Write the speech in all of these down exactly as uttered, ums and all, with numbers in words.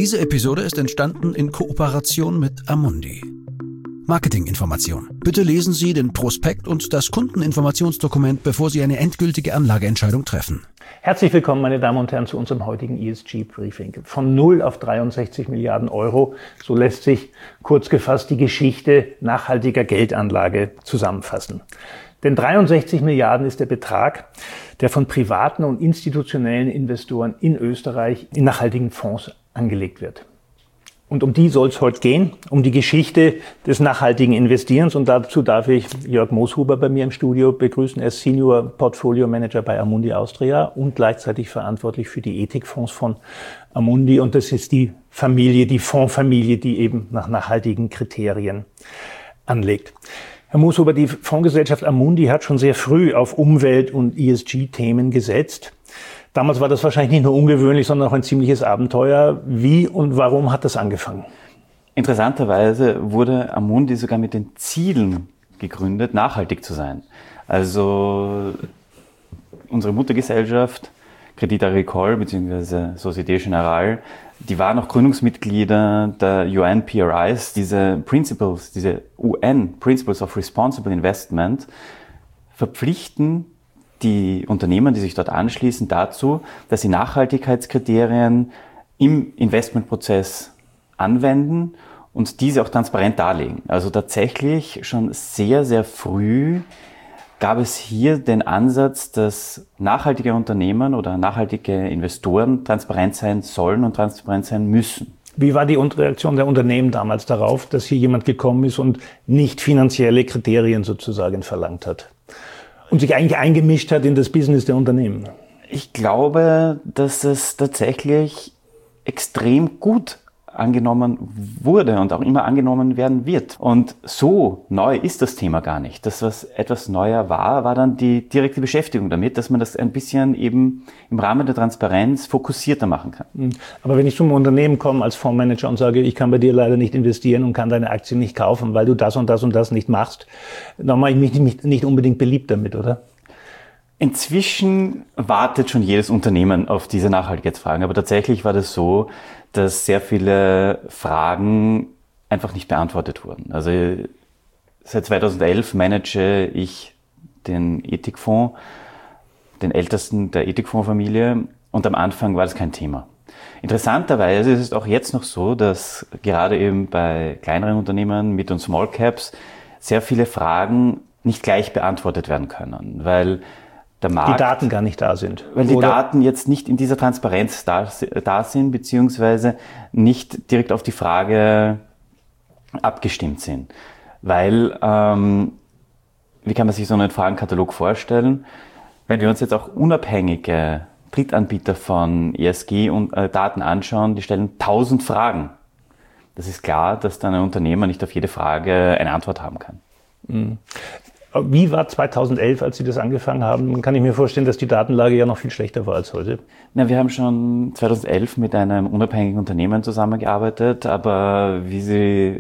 Diese Episode ist entstanden in Kooperation mit Amundi. Marketinginformation. Bitte lesen Sie den Prospekt und das Kundeninformationsdokument, bevor Sie eine endgültige Anlageentscheidung treffen. Herzlich willkommen, meine Damen und Herren, zu unserem heutigen E S G-Briefing. Von null auf dreiundsechzig Milliarden Euro, so lässt sich kurz gefasst die Geschichte nachhaltiger Geldanlage zusammenfassen. Denn dreiundsechzig Milliarden ist der Betrag, der von privaten und institutionellen Investoren in Österreich in nachhaltigen Fonds angelegt wird. Und um die soll es heute gehen, um die Geschichte des nachhaltigen Investierens. Und dazu darf ich Jörg Mooshuber bei mir im Studio begrüßen. Er ist Senior Portfolio Manager bei Amundi Austria und gleichzeitig verantwortlich für die Ethikfonds von Amundi. Und das ist die Familie, die Fondsfamilie, die eben nach nachhaltigen Kriterien anlegt. Herr Mooshuber, die Fondsgesellschaft Amundi hat schon sehr früh auf Umwelt- und E S G-Themen gesetzt. Damals war das wahrscheinlich nicht nur ungewöhnlich, sondern auch ein ziemliches Abenteuer. Wie und warum hat das angefangen? Interessanterweise wurde Amundi sogar mit den Zielen gegründet, nachhaltig zu sein. Also unsere Muttergesellschaft, Crédit Agricole bzw. Société Générale, die waren auch Gründungsmitglieder der U N P R Is, diese Principles, diese U N Principles of Responsible Investment, verpflichten die Unternehmen, die sich dort anschließen, dazu, dass sie Nachhaltigkeitskriterien im Investmentprozess anwenden und diese auch transparent darlegen. Also tatsächlich schon sehr, sehr früh gab es hier den Ansatz, dass nachhaltige Unternehmen oder nachhaltige Investoren transparent sein sollen und transparent sein müssen. Wie war die Reaktion der Unternehmen damals darauf, dass hier jemand gekommen ist und nicht finanzielle Kriterien sozusagen verlangt hat? Und sich eigentlich eingemischt hat in das Business der Unternehmen? Ich glaube, dass es tatsächlich extrem gut angenommen wurde und auch immer angenommen werden wird. Und so neu ist das Thema gar nicht. Das, was etwas neuer war, war dann die direkte Beschäftigung damit, dass man das ein bisschen eben im Rahmen der Transparenz fokussierter machen kann. Aber wenn ich zum Unternehmen komme als Fondsmanager und sage, ich kann bei dir leider nicht investieren und kann deine Aktien nicht kaufen, weil du das und das und das nicht machst, dann mache ich mich nicht, nicht unbedingt beliebt damit, oder? Inzwischen wartet schon jedes Unternehmen auf diese Nachhaltigkeitsfragen. Aber tatsächlich war das so, dass sehr viele Fragen einfach nicht beantwortet wurden. Also seit zweitausendelf manage ich den Ethikfonds, den ältesten der Ethikfondsfamilie, und am Anfang war das kein Thema. Interessanterweise ist es auch jetzt noch so, dass gerade eben bei kleineren Unternehmen, Mid- und Small Caps, sehr viele Fragen nicht gleich beantwortet werden können, weil der Markt, die Daten gar nicht da sind. Weil die Oder? Daten jetzt nicht in dieser Transparenz da, da sind, beziehungsweise nicht direkt auf die Frage abgestimmt sind. Weil, ähm, wie kann man sich so einen Fragenkatalog vorstellen? Wenn wir uns jetzt auch unabhängige Drittanbieter von E S G-Daten anschauen, die stellen tausend Fragen. Das ist klar, dass dann ein Unternehmer nicht auf jede Frage eine Antwort haben kann. Mhm. Wie war zweitausendelf, als Sie das angefangen haben? Kann ich mir vorstellen, dass die Datenlage ja noch viel schlechter war als heute. Na, wir haben schon zweitausendelf mit einem unabhängigen Unternehmen zusammengearbeitet, aber wie Sie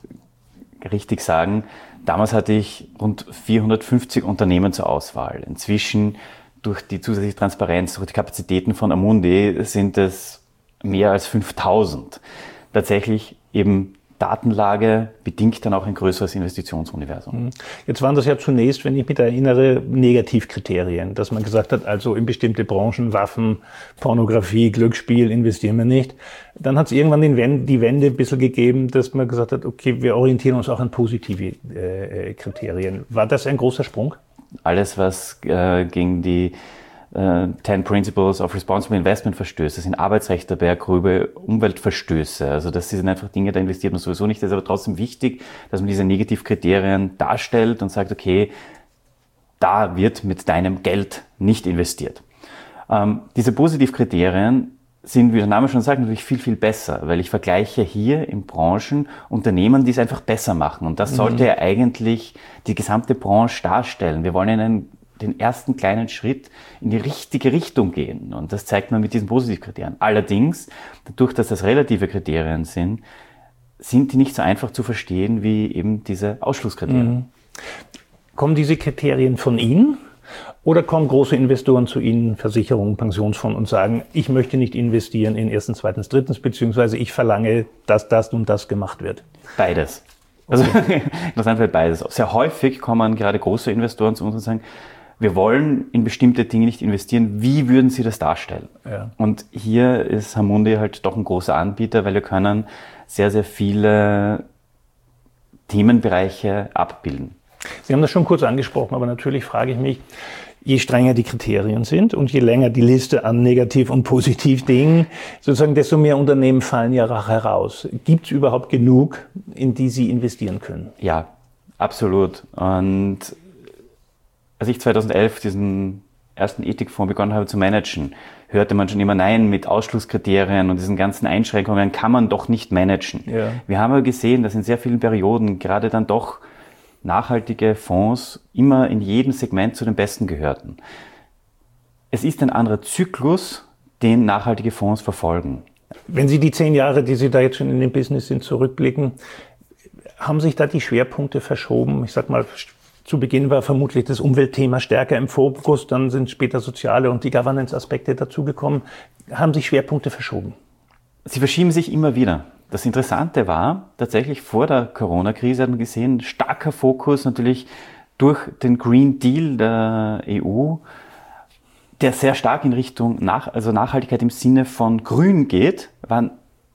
richtig sagen, damals hatte ich rund vierhundertfünfzig Unternehmen zur Auswahl. Inzwischen, durch die zusätzliche Transparenz, durch die Kapazitäten von Amundi, sind es mehr als fünftausend. Tatsächlich eben Datenlage bedingt dann auch ein größeres Investitionsuniversum. Jetzt waren das ja zunächst, wenn ich mich erinnere, Negativkriterien, dass man gesagt hat, also in bestimmte Branchen, Waffen, Pornografie, Glücksspiel investieren wir nicht. Dann hat es irgendwann die Wende, die Wende ein bisschen gegeben, dass man gesagt hat, okay, wir orientieren uns auch an positive äh, Kriterien. War das ein großer Sprung? Alles, was äh, gegen die Ten Principles of Responsible Investment Verstöße, das sind Arbeitsrecht dabei, gröbe Umweltverstöße. Also das sind einfach Dinge, da investiert man sowieso nicht. Das ist aber trotzdem wichtig, dass man diese Negativkriterien darstellt und sagt, okay, da wird mit deinem Geld nicht investiert. Ähm, diese Positivkriterien sind, wie der Name schon sagt, natürlich viel, viel besser, weil ich vergleiche hier in Branchen Unternehmen, die es einfach besser machen. Und das sollte ja eigentlich die gesamte Branche darstellen. Wir wollen einen den ersten kleinen Schritt in die richtige Richtung gehen. Und das zeigt man mit diesen Positivkriterien. Allerdings, dadurch, dass das relative Kriterien sind, sind die nicht so einfach zu verstehen wie eben diese Ausschlusskriterien. Mhm. Kommen diese Kriterien von Ihnen Oder kommen große Investoren zu Ihnen, Versicherungen, Pensionsfonds, und sagen, ich möchte nicht investieren in erstens, zweitens, drittens, beziehungsweise ich verlange, dass das und das gemacht wird? Beides. Also interessant wird beides. Sehr häufig kommen gerade große Investoren zu uns und sagen, wir wollen in bestimmte Dinge nicht investieren. Wie würden Sie das darstellen? Ja. Und hier ist Amundi halt doch ein großer Anbieter, weil wir können sehr, sehr viele Themenbereiche abbilden. Sie haben das schon kurz angesprochen, aber natürlich frage ich mich, je strenger die Kriterien sind und je länger die Liste an Negativ- und Positiv-Dingen, sozusagen, desto mehr Unternehmen fallen ja heraus. Gibt es überhaupt genug, in die Sie investieren können? Ja, absolut. Und als ich zweitausendelf diesen ersten Ethikfonds begonnen habe zu managen, hörte man schon immer, nein, mit Ausschlusskriterien und diesen ganzen Einschränkungen kann man doch nicht managen. Ja. Wir haben aber gesehen, dass in sehr vielen Perioden gerade dann doch nachhaltige Fonds immer in jedem Segment zu den besten gehörten. Es ist ein anderer Zyklus, den nachhaltige Fonds verfolgen. Wenn Sie die zehn Jahre, die Sie da jetzt schon in dem Business sind, zurückblicken, haben sich da die Schwerpunkte verschoben? Ich sag mal, zu Beginn war vermutlich das Umweltthema stärker im Fokus, dann sind später soziale und die Governance-Aspekte dazugekommen. Haben sich Schwerpunkte verschoben? Sie verschieben sich immer wieder. Das Interessante war, tatsächlich vor der Corona-Krise hat man gesehen, starker Fokus natürlich durch den Green Deal der E U, der sehr stark in Richtung nach, also Nachhaltigkeit im Sinne von Grün geht, war,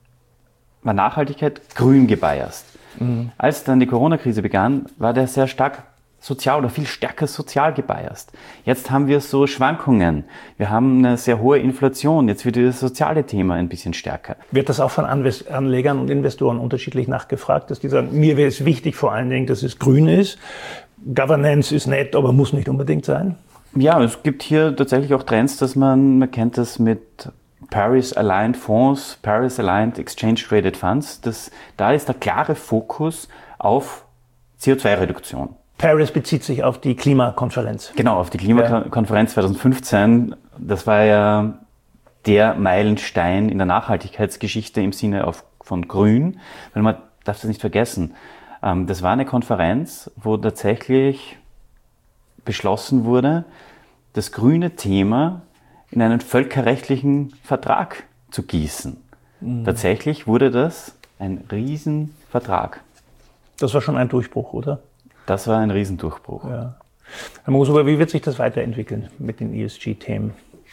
war Nachhaltigkeit grün gebiased. Mhm. Als dann die Corona-Krise begann, war der sehr stark sozial oder viel stärker sozial gebiased. Jetzt haben wir so Schwankungen. Wir haben eine sehr hohe Inflation. Jetzt wird das soziale Thema ein bisschen stärker. Wird das auch von Anlegern und Investoren unterschiedlich nachgefragt, dass die sagen, mir wäre es wichtig vor allen Dingen, dass es grün ist. Governance ist nett, aber muss nicht unbedingt sein? Ja, es gibt hier tatsächlich auch Trends, dass man, man kennt das mit Paris-Aligned Fonds, Paris-Aligned Exchange-Traded Funds. Das, da ist der klare Fokus auf C O zwei Reduktion. Paris bezieht sich auf die Klimakonferenz. Genau, auf die Klimakonferenz zweitausendfünfzehn. Das war ja der Meilenstein in der Nachhaltigkeitsgeschichte im Sinne auf, von Grün. Weil man darf das nicht vergessen. Das war eine Konferenz, wo tatsächlich beschlossen wurde, das grüne Thema in einen völkerrechtlichen Vertrag zu gießen. Mhm. Tatsächlich wurde das ein Riesenvertrag. Das war schon ein Durchbruch, oder? Das war ein Riesendurchbruch. Ja. Herr Mooshuber, wie wird sich das weiterentwickeln mit den E S G-Themen?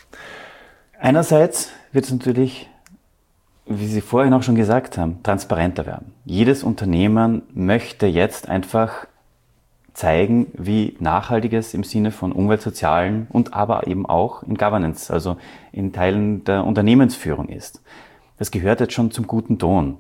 Einerseits wird es natürlich, wie Sie vorhin auch schon gesagt haben, transparenter werden. Jedes Unternehmen möchte jetzt einfach zeigen, wie nachhaltig es im Sinne von umweltsozialen und aber eben auch in Governance, also in Teilen der Unternehmensführung ist. Das gehört jetzt schon zum guten Ton.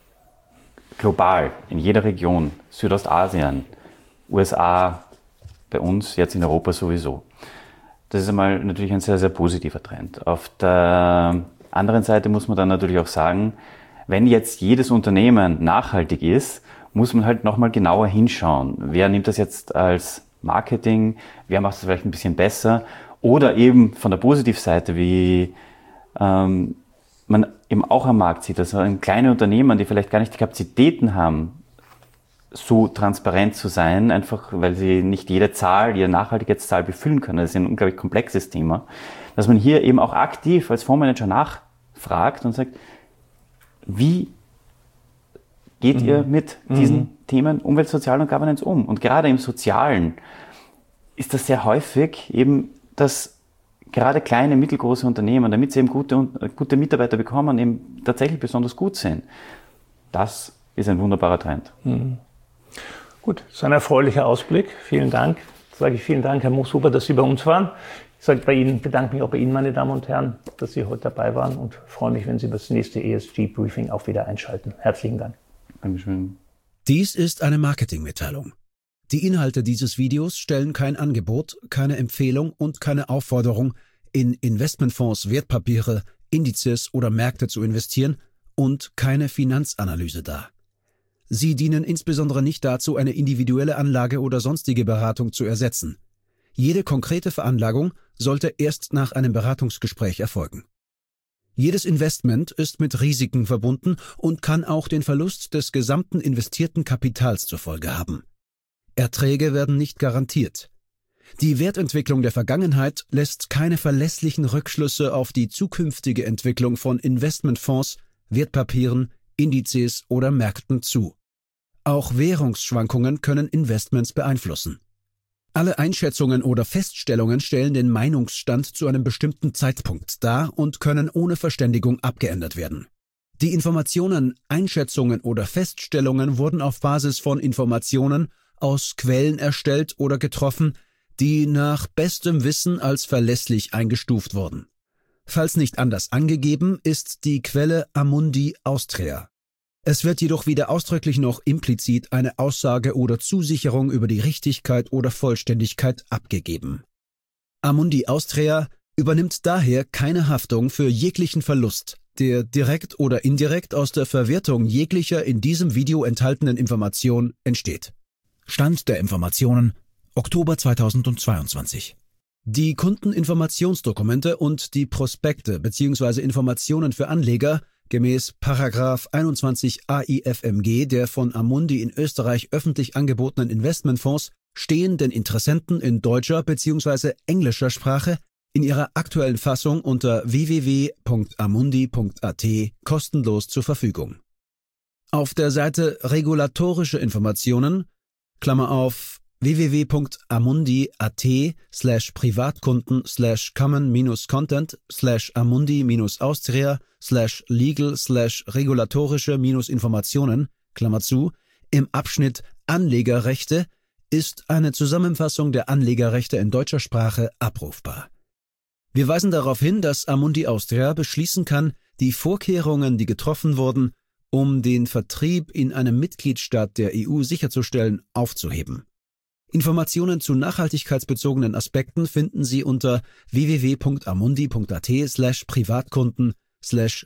Global, in jeder Region, Südostasien, U S A, bei uns, jetzt in Europa sowieso. Das ist einmal natürlich ein sehr, sehr positiver Trend. Auf der anderen Seite muss man dann natürlich auch sagen, wenn jetzt jedes Unternehmen nachhaltig ist, muss man halt nochmal genauer hinschauen. Wer nimmt das jetzt als Marketing? Wer macht es vielleicht ein bisschen besser? Oder eben von der Positivseite, wie ähm, man eben auch am Markt sieht, dass also kleine Unternehmen, die vielleicht gar nicht die Kapazitäten haben, so transparent zu sein, einfach weil sie nicht jede Zahl, jede Nachhaltigkeitszahl befüllen können. Das ist ein unglaublich komplexes Thema. Dass man hier eben auch aktiv als Fondsmanager nachfragt und sagt, wie geht mhm. ihr mit diesen mhm. Themen Umwelt, Sozial und Governance um? Und gerade im Sozialen ist das sehr häufig eben, dass gerade kleine, mittelgroße Unternehmen, damit sie eben gute, gute Mitarbeiter bekommen, eben tatsächlich besonders gut sind. Das ist ein wunderbarer Trend. Mhm. Gut, das ist ein erfreulicher Ausblick. Vielen Dank. Jetzt sage ich vielen Dank, Herr Mooshuber, dass Sie bei uns waren. Ich sage bei Ihnen, bedanke mich auch bei Ihnen, meine Damen und Herren, dass Sie heute dabei waren und freue mich, wenn Sie das nächste E S G-Briefing auch wieder einschalten. Herzlichen Dank. Dankeschön. Dies ist eine Marketingmitteilung. Die Inhalte dieses Videos stellen kein Angebot, keine Empfehlung und keine Aufforderung, in Investmentfonds, Wertpapiere, Indizes oder Märkte zu investieren und keine Finanzanalyse dar. Sie dienen insbesondere nicht dazu, eine individuelle Anlage oder sonstige Beratung zu ersetzen. Jede konkrete Veranlagung sollte erst nach einem Beratungsgespräch erfolgen. Jedes Investment ist mit Risiken verbunden und kann auch den Verlust des gesamten investierten Kapitals zur Folge haben. Erträge werden nicht garantiert. Die Wertentwicklung der Vergangenheit lässt keine verlässlichen Rückschlüsse auf die zukünftige Entwicklung von Investmentfonds, Wertpapieren, Indizes oder Märkten zu. Auch Währungsschwankungen können Investments beeinflussen. Alle Einschätzungen oder Feststellungen stellen den Meinungsstand zu einem bestimmten Zeitpunkt dar und können ohne Verständigung abgeändert werden. Die Informationen, Einschätzungen oder Feststellungen wurden auf Basis von Informationen aus Quellen erstellt oder getroffen, die nach bestem Wissen als verlässlich eingestuft wurden. Falls nicht anders angegeben, ist die Quelle Amundi Austria. Es wird jedoch weder ausdrücklich noch implizit eine Aussage oder Zusicherung über die Richtigkeit oder Vollständigkeit abgegeben. Amundi Austria übernimmt daher keine Haftung für jeglichen Verlust, der direkt oder indirekt aus der Verwertung jeglicher in diesem Video enthaltenen Information entsteht. Stand der Informationen Oktober zweitausendzweiundzwanzig. Die Kundeninformationsdokumente und die Prospekte bzw. Informationen für Anleger gemäß Paragraph einundzwanzig A I F M G der von Amundi in Österreich öffentlich angebotenen Investmentfonds stehen den Interessenten in deutscher bzw. englischer Sprache in ihrer aktuellen Fassung unter w w w punkt amundi punkt a t kostenlos zur Verfügung. Auf der Seite Regulatorische Informationen, Klammer auf, w w w punkt amundi punkt a t slash privatkunden slash common-content slash amundi-austria slash legal slash regulatorische-informationen, Klammer zu, im Abschnitt Anlegerrechte ist eine Zusammenfassung der Anlegerrechte in deutscher Sprache abrufbar. Wir weisen darauf hin, dass Amundi Austria beschließen kann, die Vorkehrungen, die getroffen wurden, um den Vertrieb in einem Mitgliedstaat der E U sicherzustellen, aufzuheben. Informationen zu nachhaltigkeitsbezogenen Aspekten finden Sie unter w w w punkt amundi punkt a t slash privatkunden slash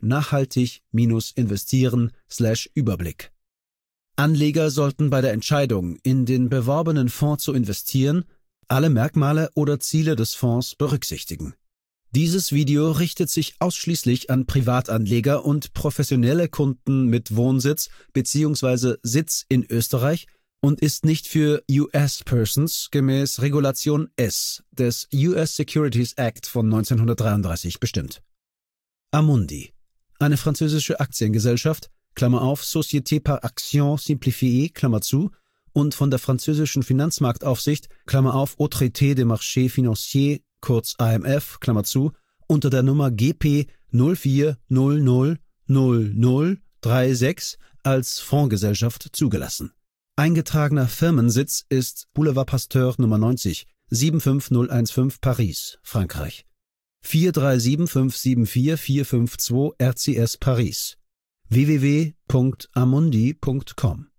nachhaltig-investieren slash Überblick. Anleger sollten bei der Entscheidung, in den beworbenen Fonds zu investieren, alle Merkmale oder Ziele des Fonds berücksichtigen. Dieses Video richtet sich ausschließlich an Privatanleger und professionelle Kunden mit Wohnsitz bzw. Sitz in Österreich und ist nicht für U S-Persons gemäß Regulation S des U S Securities Act von neunzehnhundertdreiunddreißig bestimmt. Amundi, eine französische Aktiengesellschaft, Klammer auf, Société par Action Simplifiée, Klammer zu, und von der französischen Finanzmarktaufsicht, Klammer auf, Autorité des Marchés Financiers, kurz A M F, Klammer zu, unter der Nummer G P null vier null null null null drei sechs als Fondsgesellschaft zugelassen. Eingetragener Firmensitz ist Boulevard Pasteur Nummer neunzig, sieben fünf null eins fünf Paris, Frankreich. vier drei sieben fünf sieben vier vier fünf zwei R C S Paris. w w w punkt amundi punkt com